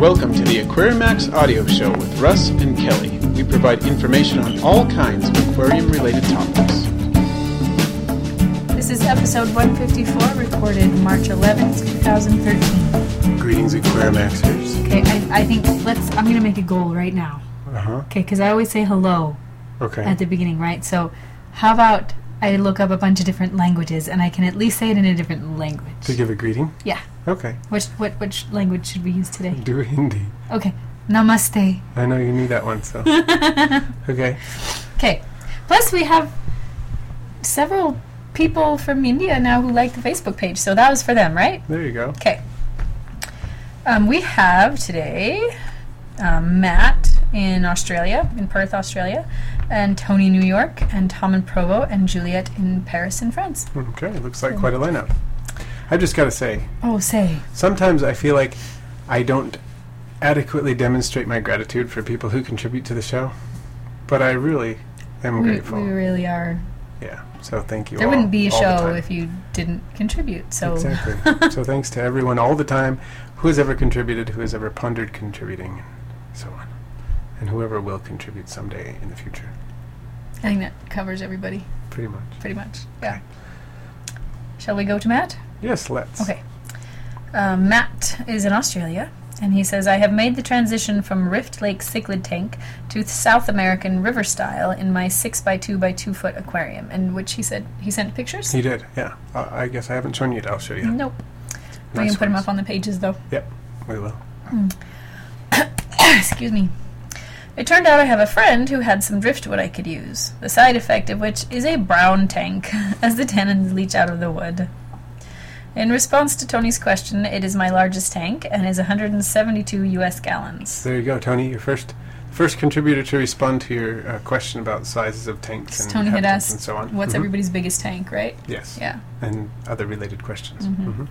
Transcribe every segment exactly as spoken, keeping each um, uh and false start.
Welcome to the Aquariumax audio show with Russ and Kelly. We provide information on all kinds of aquarium-related topics. This is episode one fifty-four, recorded March eleventh, twenty thirteen. Greetings, Aquariumaxers. Okay, I, I think let's. I'm gonna make a goal right now. Uh huh. Okay, because I always say hello. Okay. At the beginning, right? So, how about I look up a bunch of different languages, and I can at least say it in a different language. To give a greeting? Yeah. Okay. Which what which language should we use today? Do Hindi. Okay. Namaste. I know you knew that one, so. Okay. Okay. Plus, we have several people from India now who like the Facebook page, so that was for them, right? There you go. Okay. Um, we have today um, Matt in Australia, in Perth, Australia, and Tony, New York, and Tom in Provo, and Juliet in Paris, in France. Okay, looks like quite a lineup. I've just got to say, Oh, say. sometimes I feel like I don't adequately demonstrate my gratitude for people who contribute to the show, but I really am We, grateful. we really are. Yeah, so thank you There all, wouldn't be a all the show time. if you didn't contribute, so. Exactly. So thanks to everyone all the time who has ever contributed, who has ever pondered contributing, and so on. And whoever will contribute someday in the future. I think that covers everybody, Pretty much. pretty much. Yeah. Shall we go to Matt? Yes, let's. Okay. Um, Matt is in Australia, and he says, I have made the transition from Rift Lake cichlid tank to South American river style in my six by two by two foot aquarium, in which he said he sent pictures? He did, yeah. Uh, I guess I haven't shown you it. I'll show you. Nope. we Nice can put him ones. up on the pages, though. Yep, we will. Excuse me. It turned out I have a friend who had some driftwood I could use, the side effect of which is a brown tank, as the tannins leach out of the wood. In response to Tony's question, it is my largest tank and is one hundred seventy-two U S gallons. There you go, Tony. Your first first contributor to respond to your uh, question about sizes of tanks and Tony had habitats asked, and so on. what's Mhm. everybody's biggest tank, right? Yes. Yeah. And other related questions. Mhm. Mhm.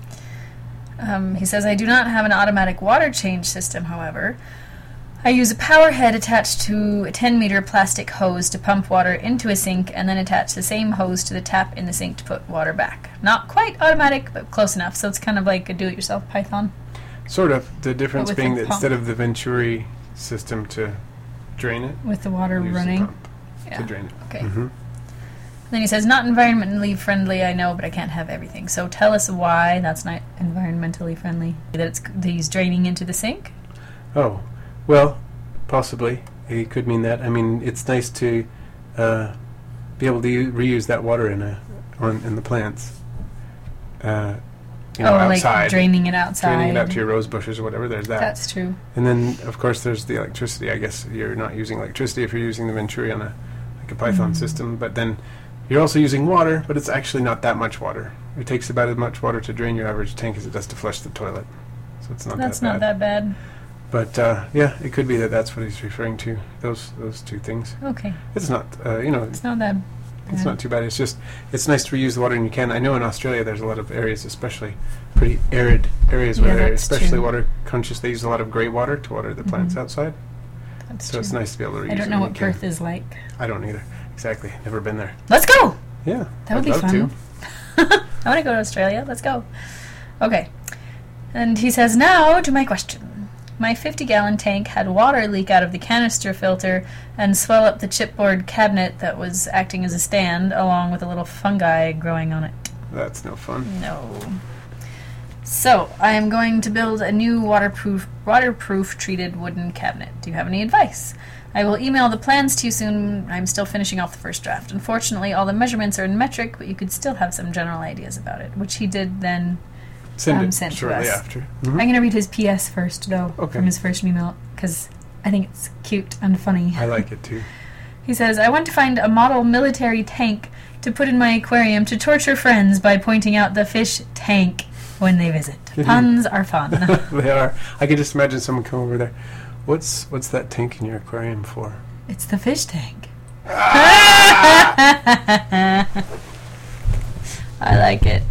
Um, he says, I do not have an automatic water change system, however. I use a power head attached to a ten meter plastic hose to pump water into a sink and then attach the same hose to the tap in the sink to put water back. Not quite automatic, but close enough, so it's kind of like a do-it-yourself Python. Sort of. The difference with being the that pump. instead of the Venturi system to drain it, With the water use the running. pump Yeah. to drain it. Okay. Mhm. Then he says, not environmentally friendly, I know, but I can't have everything. So tell us why that's not environmentally friendly. That it's that he's draining into the sink? Oh, well, possibly. It could mean that. I mean, it's nice to uh, be able to u- reuse that water in a on in the plants. Uh, you know, oh, outside. like draining it outside. Draining it out to your rose bushes or whatever. There's that. That's true. And then, of course, there's the electricity. I guess you're not using electricity if you're using the Venturi on a like a Python Mm. system. But then you're also using water, but it's actually not that much water. It takes about as much water to drain your average tank as it does to flush the toilet. So it's not That's that not bad. that bad. But uh, yeah, it could be that that's what he's referring to. Those those two things. Okay. It's not, uh, you know, It's not that it's bad. not too bad. It's just it's nice to reuse the water, and you can. I know in Australia there's a lot of areas, especially pretty arid areas Yeah, where they're that's especially true. water conscious. They use a lot of grey water to water the plants Mhm. outside. That's So true. it's nice to be able to reuse I don't it know when what you can. Perth is like. I don't either. Exactly. Never been there. Let's go! Yeah. That would I'd be love fun. to. I want to go to Australia. Let's go. Okay. And he says, now to my question. My fifty gallon tank had water leak out of the canister filter and swell up the chipboard cabinet that was acting as a stand, along with a little fungi growing on it. That's no fun. No. So, I am going to build a new waterproof, waterproof treated wooden cabinet. Do you have any advice? I will email the plans to you soon. I'm still finishing off the first draft. Unfortunately, all the measurements are in metric, but you could still have some general ideas about it, which he did then. Send Um, it sent to shortly us. after. I'm Mhm. going to read his P S first, though, Okay. from his first email, because I think it's cute and funny. I like it too. He says, I want to find a model military tank to put in my aquarium to torture friends by pointing out the fish tank when they visit. Puns are fun. They are. I can just imagine someone come over there. What's what's that tank in your aquarium for? It's the fish tank. I like it.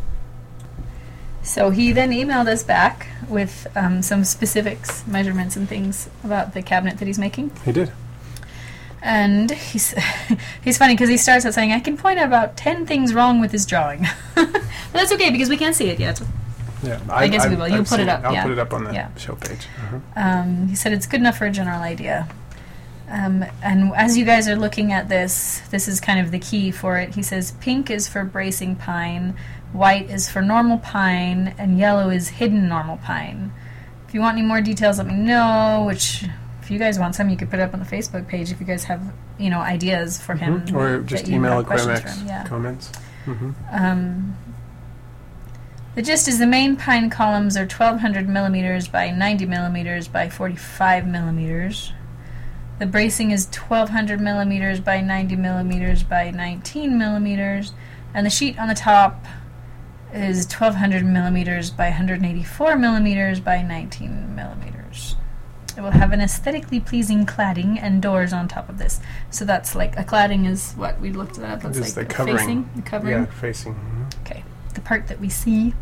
So he then emailed us back with um, some specifics, measurements, and things about the cabinet that he's making. He did. And he's he's funny because he starts out saying, I can point out about ten things wrong with his drawing. But that's okay because we can't see it yet. Yeah, I guess we will. You'll I've put it seen up, I'll yeah. put it up on the Yeah. show page. Uh-huh. Um, he said it's good enough for a general idea. Um, and as you guys are looking at this, this is kind of the key for it. He says pink is for bracing pine, white is for normal pine, and yellow is hidden normal pine. If you want any more details, let me know, which if you guys want some, you could put it up on the Facebook page if you guys have, you know, ideas for him. Mhm. Or that just you email have questions for Aquamax him. Yeah. comments. Mm-hmm. Um, the gist is the main pine columns are twelve hundred millimeters by ninety millimeters by forty-five millimeters. The bracing is twelve hundred millimeters by ninety millimeters by nineteen millimeters, and the sheet on the top is twelve hundred millimeters by one hundred eighty-four millimeters by nineteen millimeters. It will have an aesthetically pleasing cladding and doors on top of this. So that's like a cladding is what we looked that up. That's Just like the covering. facing, the covering. Yeah, facing. Mhm. Okay, the part that we see.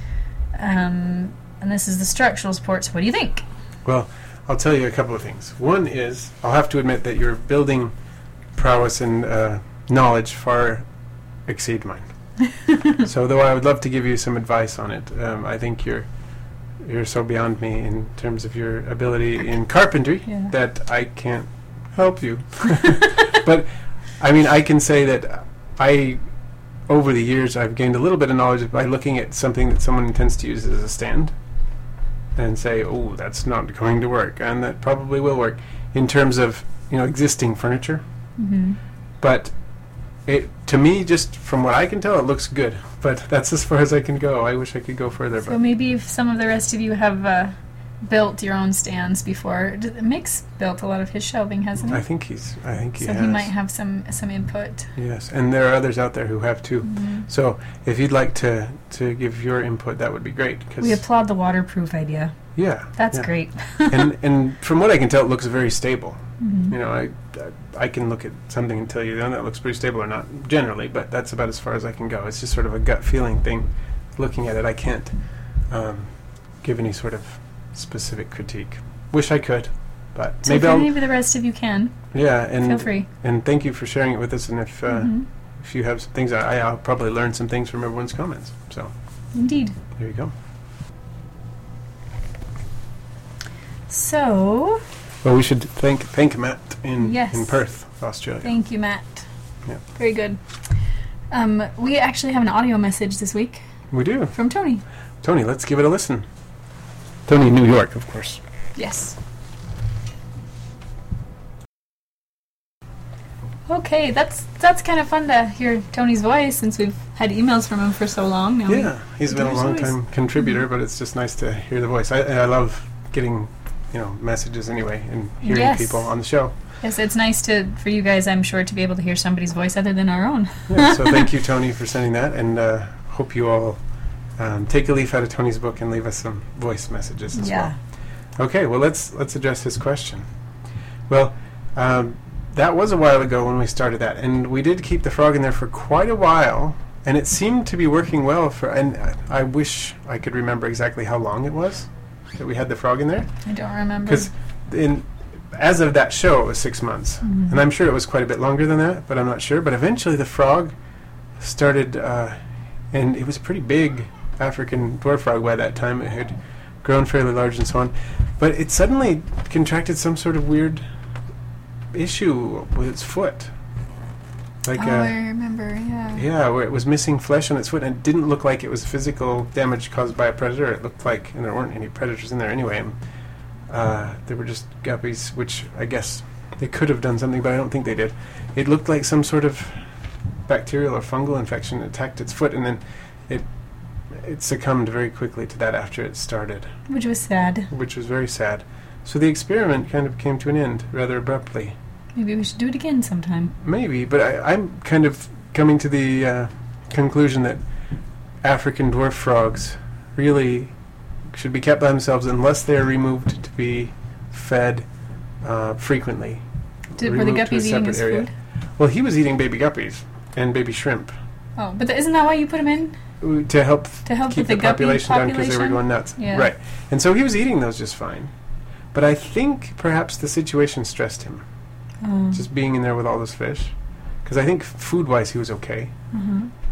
Um, and this is the structural support. So what do you think? Well, I'll tell you a couple of things. One is, I'll have to admit that your building prowess and uh, knowledge far exceed mine. So though I would love to give you some advice on it, um, I think you're you're so beyond me in terms of your ability in carpentry Yeah. that I can't help you. But I mean, I can say that I, over the years, I've gained a little bit of knowledge by looking at something that someone intends to use as a stand and say, oh, that's not going to work, and that probably will work in terms of, you know, existing furniture. Mm-hmm. But it, to me, just from what I can tell, it looks good. But that's as far as I can go. I wish I could go further. So but maybe if some of the rest of you have uh, built your own stands before, D- Mick's built a lot of his shelving, hasn't he? I think he's. I think he so has. he might have some some input. Yes, and there are others out there who have too. Mhm. So if you'd like to to give your input, that would be great. Cause We applaud the waterproof idea. yeah, That's yeah. great. and and from what I can tell, it looks very stable. Mhm. You know, I, I I can look at something and tell you that that looks pretty stable or not generally, but that's about as far as I can go. It's just sort of a gut feeling thing. Looking at it, I can't um, give any sort of specific critique. Wish I could, but So maybe if I'll. maybe the rest of you can, Yeah, and feel free. and thank you for sharing it with us. And if uh, Mhm. if you have some things, I, I'll probably learn some things from everyone's comments. So Indeed. there you go. So, Well, we should thank thank Matt in Yes. in Perth, Australia. thank you, Matt. Yeah. Very good. Um, we actually have an audio message this week We do. from Tony. Tony, let's give it a listen. Tony, New York, of course. Yes. Okay, that's that's kind of fun to hear Tony's voice since we've had emails from him for so long. Now we- Yeah, he's been a Tony's long voice. time contributor, Mhm. but it's just nice to hear the voice. I, I love getting, you know, messages anyway and hearing Yes. people on the show. Yes, it's nice to for you guys, I'm sure, to be able to hear somebody's voice other than our own. Yeah, so thank you, Tony, for sending that, and uh, hope you all um, take a leaf out of Tony's book and leave us some voice messages as Yeah. well. Okay, well let's let's address his question. Well, um, that was a while ago when we started that, and we did keep the frog in there for quite a while, and it seemed to be working well for. And I, I wish I could remember exactly how long it was that we had the frog in there, I don't remember. because in as of that show, it was six months, Mhm. and I'm sure it was quite a bit longer than that, but I'm not sure. But eventually, the frog started, uh, and it was a pretty big African dwarf frog by that time. It had grown fairly large and so on, but it suddenly contracted some sort of weird issue with its foot, like oh, uh, I remember, yeah. yeah, where it was missing flesh on its foot, and it didn't look like it was physical damage caused by a predator. It looked like, and there weren't any predators in there anyway. And, uh, they were just guppies, which I guess they could have done something, but I don't think they did. It looked like some sort of bacterial or fungal infection attacked its foot, and then it it succumbed very quickly to that after it started, Which was sad. which was very sad. So the experiment kind of came to an end rather abruptly. Maybe we should do it again sometime. Maybe, but I, I'm kind of coming to the uh, conclusion that African dwarf frogs really should be kept by themselves unless they are removed to be fed uh, frequently. Did, were the Removed to a guppies eating separate his area. food? Well, he was eating baby guppies and baby shrimp Oh, but th- isn't that why you put him in? uh, to help To help keep with the, the guppy population down because they were population? going nuts. Yeah. Right. And so he was eating those just fine. But I think perhaps the situation stressed him, Oh. just being in there with all those fish. Because I think food-wise he was okay. Mhm.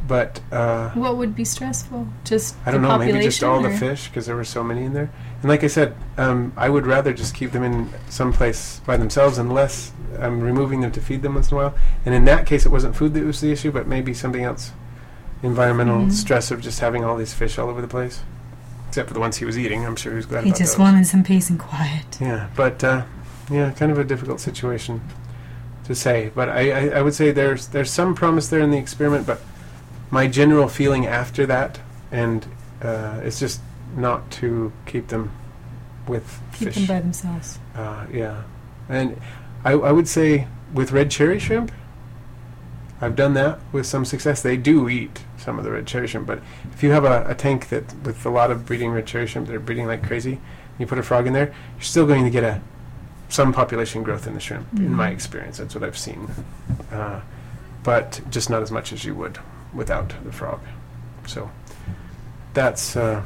but uh, What would be stressful? Just I don't the know, maybe just all population, the or- fish, because there were so many in there. And like I said, um, I would rather just keep them in some place by themselves unless I'm removing them to feed them once in a while. And in that case, it wasn't food that was the issue, but maybe something else. Environmental Mhm. stress of just having all these fish all over the place. Except for the ones he was eating. I'm sure he was glad He about just those. wanted some peace and quiet. Yeah, but uh, yeah, kind of a difficult situation to say. But I, I, I would say there's there's some promise there in the experiment, but my general feeling after that, and uh, it's just not to keep them with Keep fish. them by themselves. Uh, yeah, and I, I would say with red cherry shrimp, I've done that with some success. They do eat some of the red cherry shrimp, but if you have a, a tank that with a lot of breeding red cherry shrimp, they're breeding like crazy, you put a frog in there, you're still going to get a some population growth in the shrimp. In my Mhm. experience, that's what I've seen, uh, but just not as much as you would without the frog. So that's, uh,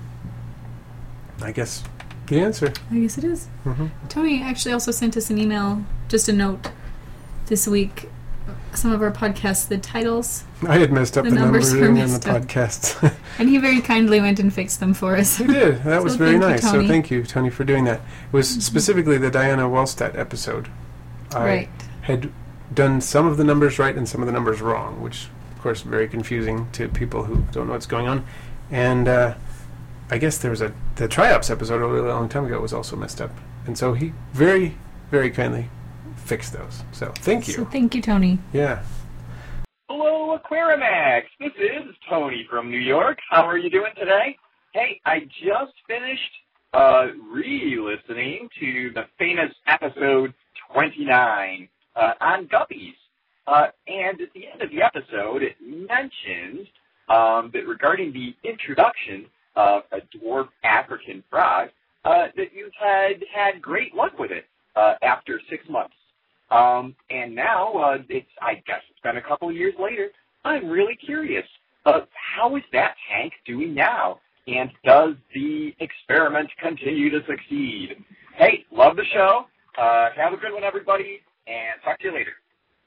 I guess, the answer. I guess it is. Mm-hmm. Tony actually also sent us an email, just a note, this week. Some of our podcasts, the titles, I had messed up The the, numbers were numbering on the messed up. podcasts. and he very kindly went and fixed them for us. He did. That was So very thank you, nice. So Tony. thank you, Tony, for doing that. It was Mhm. specifically the Diana Wallstatt episode. I Right. had done some of the numbers right and some of the numbers wrong, which, of course, very confusing to people who don't know what's going on. And uh, I guess there was a the Triops episode a really long time ago was also messed up, and so he very, very kindly fixed those. So thank you. So thank you, Tony. Yeah. Hello, Aquarimax. This is Tony from New York. How are you doing today? Hey, I just finished uh, re-listening to the famous episode twenty-nine uh, on guppies. Uh, and at the end of the episode, it mentioned um, that regarding the introduction of a dwarf African frog, uh, that you had had great luck with it uh, after six months. Um, and now, uh, it's, I guess it's been a couple of years later. I'm really curious. Uh, how is that tank doing now? And does the experiment continue to succeed? Hey, love the show. Uh, have a good one, everybody, and talk to you later.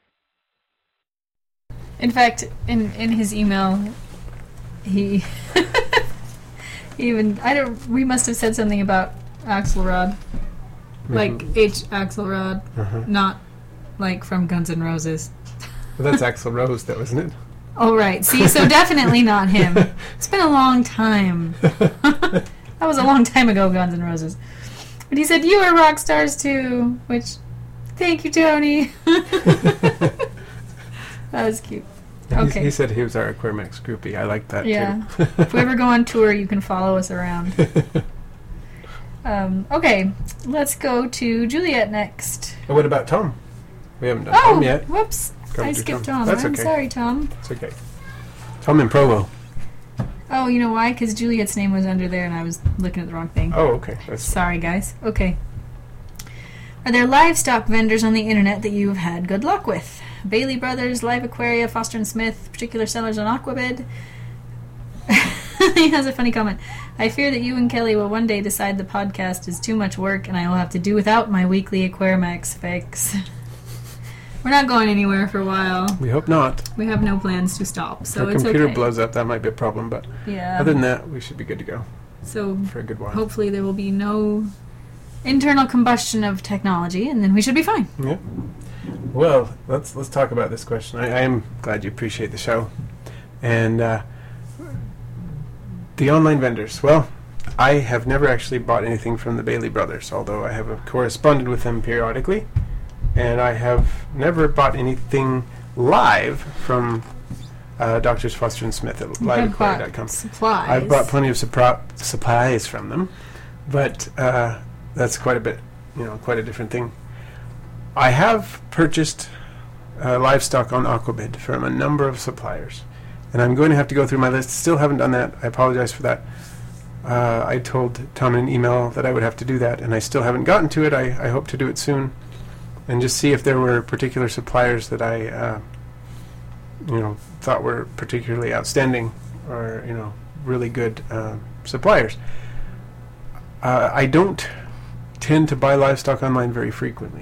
In fact, in, in his email, he even I don't. We must have said something about Axelrod, like Mhm. H. Axelrod, Uh-huh. not like from Guns N' Roses. Well, that's Axl Rose, though, isn't it? Oh right. See, so definitely not him. It's been a long time. That was a long time ago, Guns N' Roses. But he said you are rock stars too, which, thank you, Tony. That was cute. He- Okay. He said he was our Aquarimax groupie. I like that, Yeah. too. If we ever go on tour, you can follow us around. Um, okay, let's go to Juliet next. And what about Tom? We haven't done Oh, Tom yet. whoops. Come I to skipped Tom. Tom. That's I'm okay. sorry, Tom. It's okay. Tom in Provo. Oh, you know why? Because Juliet's name was under there and I was looking at the wrong thing. Oh, okay. That's Sorry, guys. Okay. Are there livestock vendors on the internet that you have had good luck with? Bailey Brothers, Live Aquaria, Foster and Smith, particular sellers on Aquabid. He has a funny comment. I fear that you and Kelly will one day decide the podcast is too much work and I will have to do without my weekly Aquarimax fix. We're not going anywhere for a while. We hope not. We have no plans to stop, so If our it's computer okay. blows up, that might be a problem, but Yeah. other than that, we should be good to go So for a good while. hopefully there will be no internal combustion of technology, and then we should be fine. Yeah. Well, let's let's talk about this question. I, I am glad you appreciate the show, and uh, the online vendors. Well, I have never actually bought anything from the Bailey Brothers, although I have uh, corresponded with them periodically, and I have never bought anything live from uh, Doctors Foster and Smith at You live have aquaria bought dot com. supplies. I've bought plenty of supri- supplies from them, but uh, that's quite a bit, you know, quite a different thing. I have purchased uh, livestock on Aquabid from a number of suppliers, and I'm going to have to go through my list. Still haven't done that. I apologize for that. Uh, I told Tom in an email that I would have to do that, and I still haven't gotten to it. I, I hope to do it soon, and just see if there were particular suppliers that I, uh, you know, thought were particularly outstanding or, you know, really good uh, suppliers. Uh, I don't tend to buy livestock online very frequently.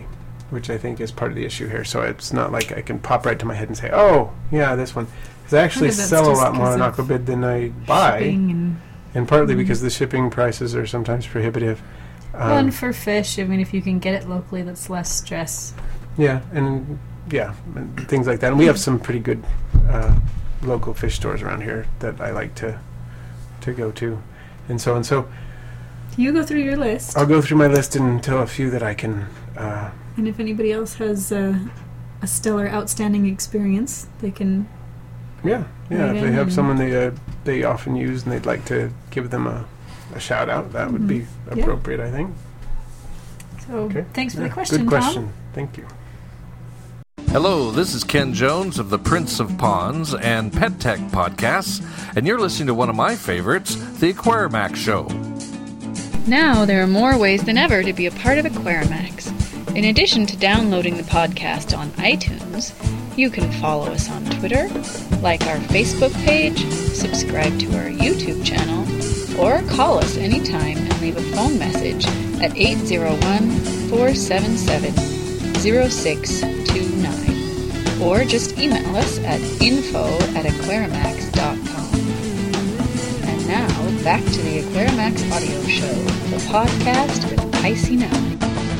which I think is part of the issue here. So it's not like I can pop right to my head and say, oh, yeah, this one. Because I actually that's sell a just lot more on 'cause of Aquabid than I buy. Shipping and, And partly Mhm. because the shipping prices are sometimes prohibitive. Um, well, and for fish, I mean, if you can get it locally, that's less stress. Yeah, and yeah, and things like that. And we have some pretty good uh, local fish stores around here that I like to to go to, and so and so. You go through your list, I'll go through my list and tell a few that I can. Uh, and if anybody else has uh, a stellar, outstanding experience, they can. yeah, yeah. Right If they in have and- someone they uh, they often use and they'd like to give them a, a shout out, that would be Yeah. appropriate, I think. So, Okay. thanks for Yeah, the question, Good question. Tom. Thank you. Hello, this is Ken Jones of the Prince of Ponds and Pet Tech podcasts, and you're listening to one of my favorites, The Aquarimax Show. Now there are more ways than ever to be a part of Aquarimax. In addition to downloading the podcast on iTunes, you can follow us on Twitter, like our Facebook page, subscribe to our YouTube channel, or call us anytime and leave a phone message at eight zero one, four seven seven, zero six two nine, or just email us at info at aquarimax dot com. And now, back to the Aquarimax audio show, the podcast with Icy Nelly.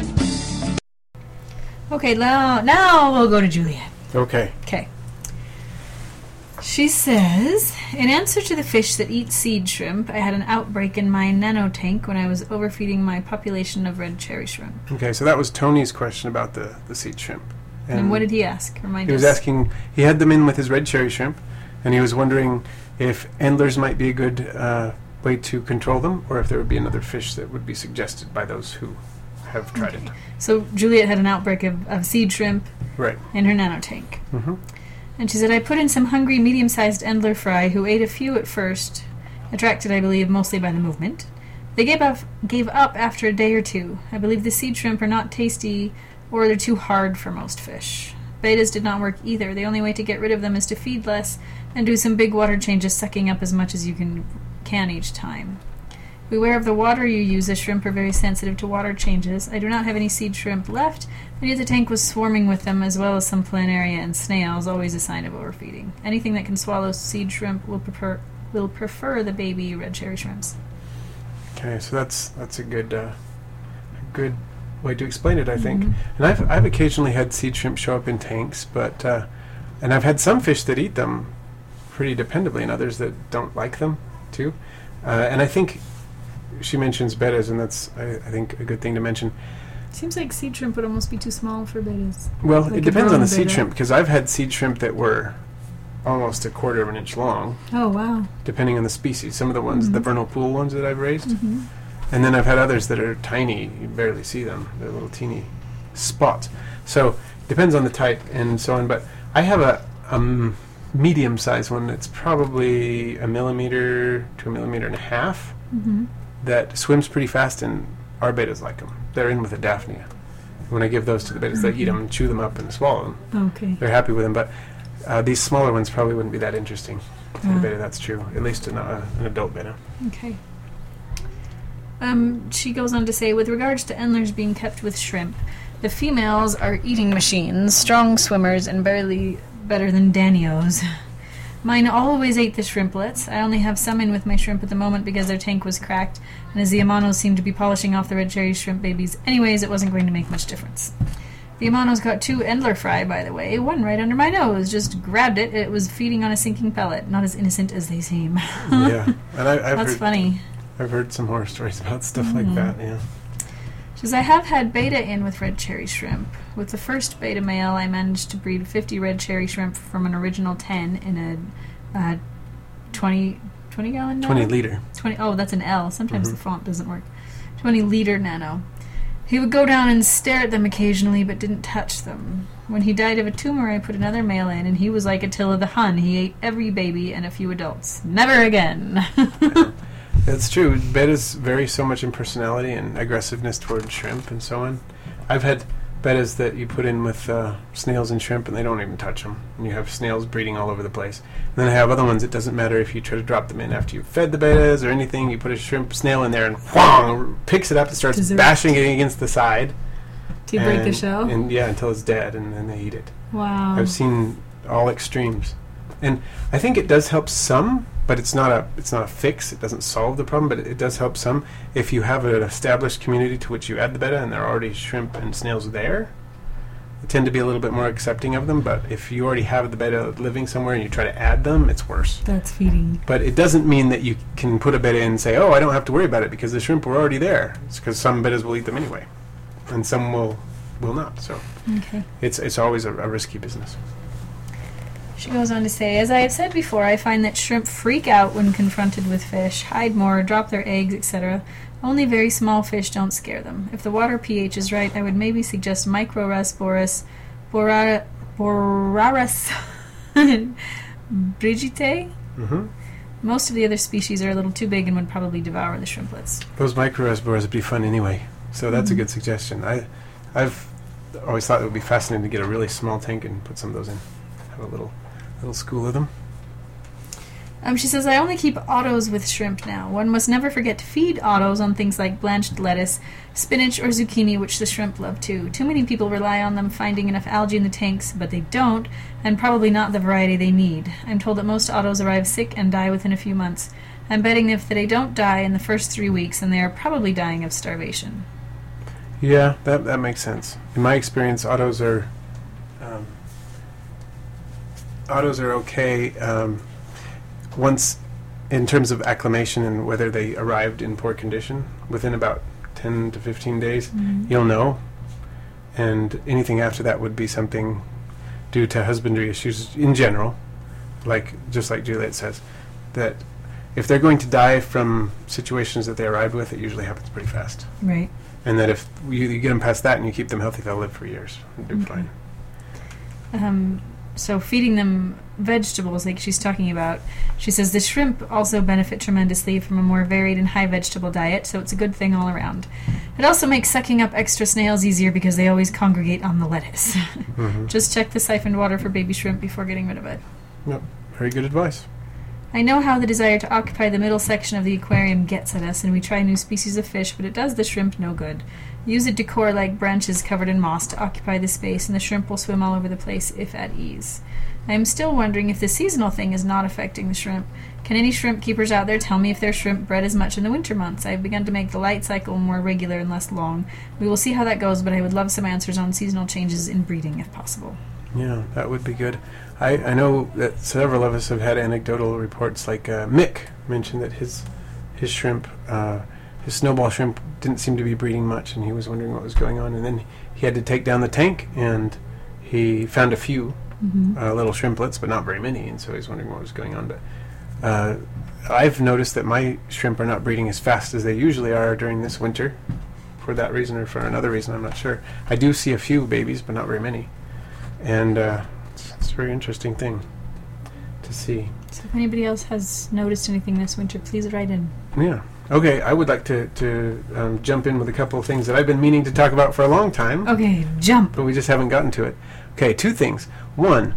Okay, now, now we'll go to Juliet. Okay. Okay. She says, in answer to the fish that eat seed shrimp, I had an outbreak in my nano tank when I was overfeeding my population of red cherry shrimp. Okay, so that was Tony's question about the, the seed shrimp. And, what did he ask? Remind He was us. asking, he had them in with his red cherry shrimp, and he was wondering if endlers might be a good uh, way to control them, or if there would be another fish that would be suggested by those who have tried Okay. it. So Juliet had an outbreak of, of seed shrimp Right. in her nano tank. Mm-hmm. And she said, I put in some hungry, medium-sized endler fry who ate a few at first, attracted, I believe, mostly by the movement. They gave up, gave up after a day or two. I believe the seed shrimp are not tasty, or they're too hard for most fish. Betas did not work either. The only way to get rid of them is to feed less and do some big water changes, sucking up as much as you can, can each time. Beware of the water you use, as shrimp are very sensitive to water changes. I do not have any seed shrimp left, and yet the tank was swarming with them, as well as some planaria and snails, always a sign of overfeeding. Anything that can swallow seed shrimp will prefer will prefer the baby red cherry shrimps. Okay, so that's that's a good uh, a good way to explain it, I think. Mhm. And I've I've occasionally had seed shrimp show up in tanks, but uh, and I've had some fish that eat them pretty dependably, and others that don't like them too. Uh, and I think she mentions betas, and that's I, I think a good thing to mention. Seems like seed shrimp would almost be too small for betas. Well, Like it a depends on brown the seed beta. shrimp, because I've had seed shrimp that were almost a quarter of an inch long, Oh, wow. depending on the species. Some of the ones, Mhm. the vernal pool ones that I've raised, Mm-hmm. and then I've had others that are tiny. You barely see them. They're little teeny spots. So depends on the type and so on. But I have a, a m- medium-sized one that's probably a millimeter to a millimeter and a half Mm-hmm. that swims pretty fast, and our betas like them. They're in with a Daphnia. When I give those to the betas, they eat them and chew them up and swallow them. Okay. They're happy with them, but uh, these smaller ones probably wouldn't be that interesting to Ah. the beta. That's true, at least an, uh, an adult beta. Okay. Um, she goes on to say, with regards to endlers being kept with shrimp, the females are eating machines, strong swimmers, and barely better than Danios. Mine always ate the shrimplets. I only have some in with my shrimp at the moment because their tank was cracked, and as the Amanos seemed to be polishing off the red cherry shrimp babies anyways, it wasn't going to make much difference. The Amanos got two endler fry, by the way, one right under my nose. Just grabbed it. It was feeding on a sinking pellet. Not as innocent as they seem. Yeah, and I, I've That's heard funny. I've heard some horror stories about stuff Mhm. like that. Yeah. She says, I have had beta in with red cherry shrimp. With the first beta male, I managed to breed fifty red cherry shrimp from an original ten in a uh, twenty, twenty gallon nano? Twenty liter. twenty Oh, that's an L. Sometimes Mhm. the font doesn't work. twenty liter nano. He would go down and stare at them occasionally, but didn't touch them. When he died of a tumor, I put another male in, and he was like Attila the Hun. He ate every baby and a few adults. Never again. It's true. Betas vary so much in personality and aggressiveness toward shrimp and so on. I've had betas that you put in with uh, snails and shrimp, and they don't even touch them. And you have snails breeding all over the place. And then I have other ones. It doesn't matter if you try to drop them in after you've fed the betas or anything. You put a shrimp snail in there, and whong, picks it up and starts Dessert. bashing it against the side. To break the and- shell? And yeah, until it's dead, and then they eat it. Wow. I've seen all extremes, and I think it does help some, but it's not a it's not a fix. It doesn't solve the problem, but it, it does help some. If you have an established community to which you add the betta, and there are already shrimp and snails there, they tend to be a little bit more accepting of them. But if you already have the betta living somewhere and you try to add them, it's worse. That's feeding. But it doesn't mean that you can put a betta in and say, "Oh, I don't have to worry about it because the shrimp were already there." It's because some bettas will eat them anyway, and some will will not. So Okay. it's it's always a, a risky business. She goes on to say, as I have said before, I find that shrimp freak out when confronted with fish, hide more, drop their eggs, et cetera. Only very small fish don't scare them. If the water pH is right, I would maybe suggest Microrasborus borara, boraras brigite. Mm-hmm. Most of the other species are a little too big and would probably devour the shrimplets. Those microreservoirs would be fun anyway, so that's Mhm. a good suggestion. I, I've always thought it would be fascinating to get a really small tank and put some of those in. Have a little, little school of them. Um, she says, I only keep autos with shrimp now. One must never forget to feed autos on things like blanched lettuce, spinach, or zucchini, which the shrimp love too. Too many people rely on them finding enough algae in the tanks, but they don't, and probably not the variety they need. I'm told that most autos arrive sick and die within a few months. I'm betting if they don't die in the first three weeks, then they are probably dying of starvation. Yeah, that that makes sense. In my experience, autos are um, autos are okay um, once in terms of acclimation and whether they arrived in poor condition. Within about ten to fifteen days, Mhm. you'll know, and anything after that would be something due to husbandry issues in general, like just like Juliet says, that if they're going to die from situations that they arrived with, it usually happens pretty fast. Right. And that if you, you get them past that and you keep them healthy, they'll live for years and do Okay. fine. Um, so feeding them vegetables, like she's talking about, she says the shrimp also benefit tremendously from a more varied and high vegetable diet, so it's a good thing all around. It also makes sucking up extra snails easier because they always congregate on the lettuce. Mm-hmm. Just check the siphoned water for baby shrimp before getting rid of it. Yep, very good advice. I know how the desire to occupy the middle section of the aquarium gets at us, and we try new species of fish, but it does the shrimp no good. Use a decor like branches covered in moss to occupy the space, and the shrimp will swim all over the place if at ease. I am still wondering if the seasonal thing is not affecting the shrimp. Can any shrimp keepers out there tell me if their shrimp bred as much in the winter months? I have begun to make the light cycle more regular and less long. We will see how that goes, but I would love some answers on seasonal changes in breeding if possible. Yeah, that would be good. I, I know that several of us have had anecdotal reports, like uh, Mick mentioned that his his shrimp, uh, his snowball shrimp, didn't seem to be breeding much, and he was wondering what was going on. And then he had to take down the tank, and he found a few Mm-hmm. uh, little shrimplets, but not very many, and so he's wondering what was going on. But uh, I've noticed that my shrimp are not breeding as fast as they usually are during this winter, for that reason or for another reason, I'm not sure. I do see a few babies, but not very many. And uh, it's, it's a very interesting thing to see. So if anybody else has noticed anything this winter, please write in. Yeah. Okay, I would like to, to um, jump in with a couple of things that I've been meaning to talk about for a long time, Okay, jump. but we just haven't gotten to it. Okay, two things. One,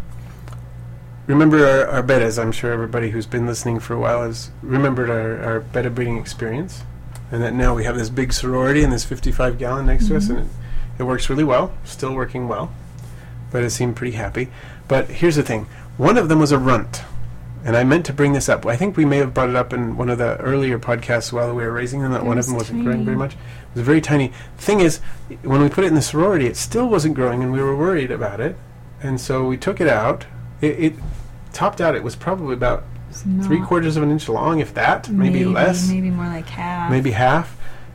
remember our, our bettas. I'm sure everybody who's been listening for a while has remembered our, our betta breeding experience, and that now we have this big sorority and this fifty-five gallon next to us, Mhm. and it, it works really well, still working well. But it seemed pretty happy. But here's the thing. One of them was a runt. And I meant to bring this up. I think we may have brought it up in one of the earlier podcasts while we were raising them, that It one of was them wasn't tiny. growing very much. It was very tiny. The thing is, when we put it in the sorority, it still wasn't growing, and we were worried about it. And so we took it out. It, it topped out. It was probably about It's not- three quarters of an inch long, if that, maybe, less. Maybe more like half. Maybe half.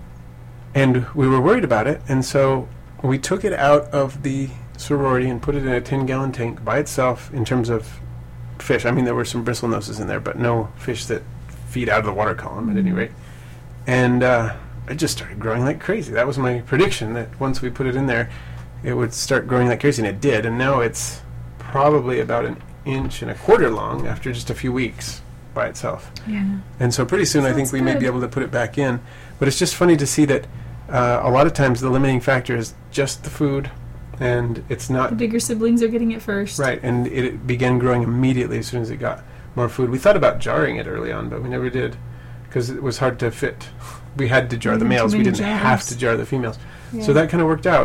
And we were worried about it, and so we took it out of the sorority and put it in a ten gallon tank by itself in terms of fish. I mean, there were some bristlenoses in there, but no fish that feed out of the water column at any Mhm. rate. And uh, it just started growing like crazy. That was my prediction, that once we put it in there, it would start growing like crazy, and it did. And now it's probably about an inch and a quarter long after just a few weeks by itself. Yeah. And so pretty soon I think Sounds we may good. be able to put it back in. But it's just funny to see that uh, a lot of times the limiting factor is just the food, and it's not The bigger siblings are getting it first. right. And it, it began growing immediately as soon as it got more food. We thought about jarring it early on, but we never did because it was hard to fit. We had to jar We the had too males. We many didn't have jars. to jar the females. Yeah. So that kind of worked out.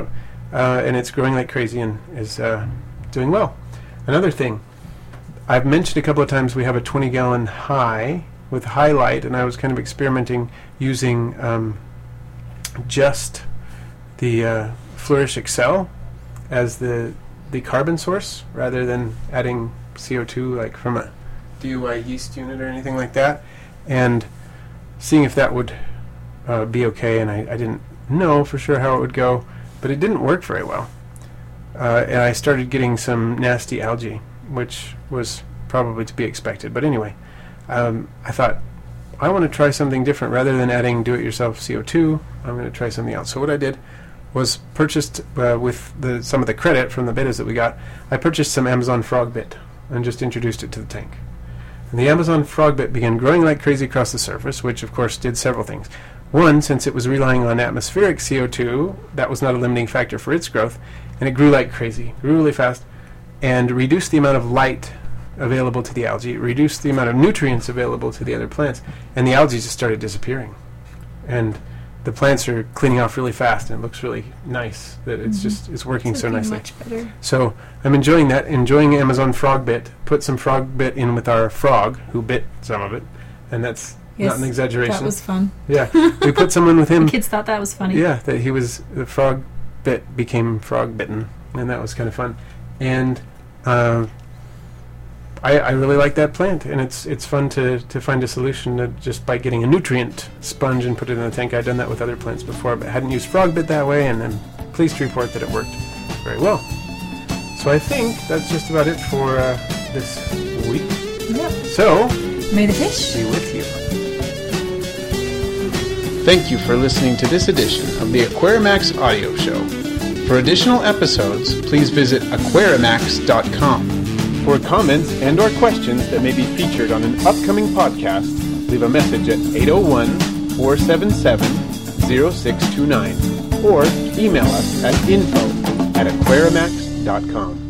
uh, and it's growing like crazy and is uh, doing well. Another thing, I've mentioned a couple of times we have a twenty gallon high with highlight, and I was kind of experimenting using um, just the uh, Flourish Excel as the the carbon source rather than adding C O two like from a D U I yeast unit or anything like that, and seeing if that would uh, be okay. And I, I didn't know for sure how it would go, but it didn't work very well. Uh, and I started getting some nasty algae, which was probably to be expected. But anyway, um, I thought, I want to try something different. Rather than adding do-it-yourself C O two, I'm going to try something else. So what I did was purchased, uh, with the, some of the credit from the betas that we got, I purchased some Amazon Frogbit and just introduced it to the tank. And the Amazon Frogbit began growing like crazy across the surface, which of course did several things. One, since it was relying on atmospheric C O two, that was not a limiting factor for its growth, and it grew like crazy, grew really fast, and reduced the amount of light available to the algae, reduced the amount of nutrients available to the other plants, and the algae just started disappearing. And the plants are cleaning off really fast, and it looks really nice that it's mm-hmm. just it's working it's so nicely. Much better. So I'm enjoying that, enjoying Amazon Frogbit. Put some Frogbit in with our frog, who bit some of it, and that's yes, not an exaggeration. That was fun. Yeah, we put someone with him. The kids thought that was funny. Yeah, that he was the frog bit became frog bitten, and that was kind of fun. And uh, I, I really like that plant, and it's it's fun to, to find a solution to just by getting a nutrient sponge and put it in the tank. I'd done that with other plants before, but hadn't used Frogbit that way, and I'm pleased to report that it worked very well. So I think that's just about it for uh, this week. Yep. So, may the fish be with you. Thank you for listening to this edition of the Aquarimax audio show. For additional episodes, please visit aquarimax dot com. For comments and or questions that may be featured on an upcoming podcast, leave a message at eight oh one, four seven seven, oh six two nine or email us at info at aquarimax dot com.